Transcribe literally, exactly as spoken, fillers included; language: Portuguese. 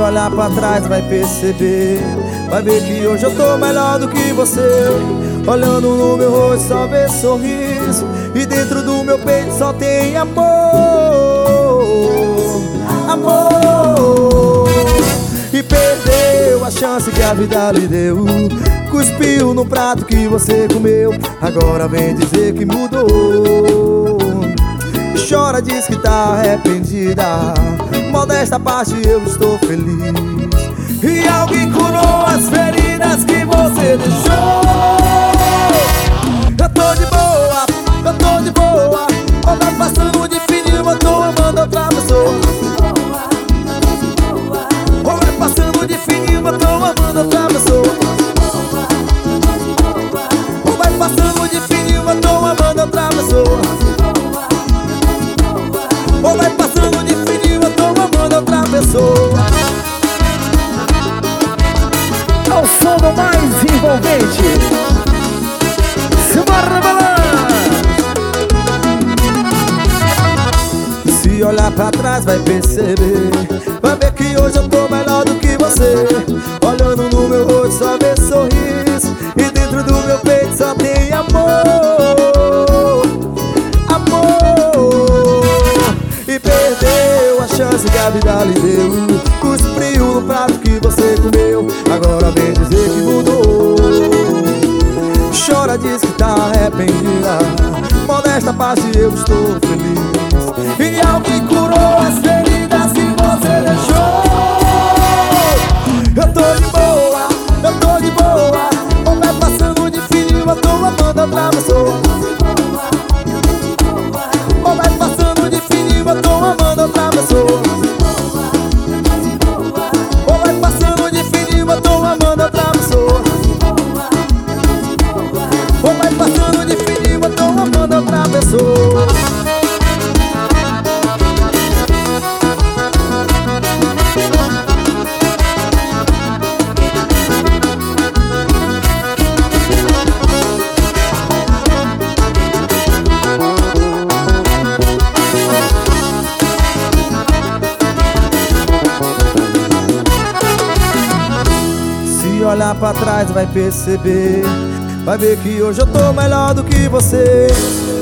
olhar pra trás vai perceber, vai ver que hoje eu tô melhor do que você. Olhando no meu rosto só vê sorriso, e dentro do meu peito só tem amor. Amor. E perdeu a chance que a vida lhe deu, cuspiu no prato que você comeu. Agora vem dizer que mudou, chora, diz que tá arrependida. Modesta parte, eu estou feliz. E alguém curou as feridas que você deixou. Eu tô de boa, eu tô de boa. Onda passando de fininho, eu tô amando outra pessoa. Onda passando de fininho, eu tô amando outra pessoa. Onda passando de fininho, eu tô amando outra pessoa. Ou vai passando de fininho, eu tô amando outra pessoa. É o som do mais envolvente, Simbora Balan. Se olhar pra trás vai perceber, vai ver que hoje eu tô melhor do que você. Olhando no meu rosto só vê sorriso, e dentro do meu peito só tem amor. Chance que a vida lhe deu, cuspiu no prato que você comeu. Agora vem dizer que mudou, chora, diz que tá arrependida. Modesta parte, eu estou feliz. E alguém curou as feridas que você deixou. Eu tô de boa, eu tô de boa. Ou vai passando de fininho, eu tô amando outra pessoa. Ou vai passando de fininho, eu tô amando outra pessoa. Ou vai passando de fininho, eu tô amando outra pessoa. Ou vai passando de fininho, eu tô amando outra pessoa. Se olhar pra trás vai perceber, vai ver que hoje eu tô melhor do que você.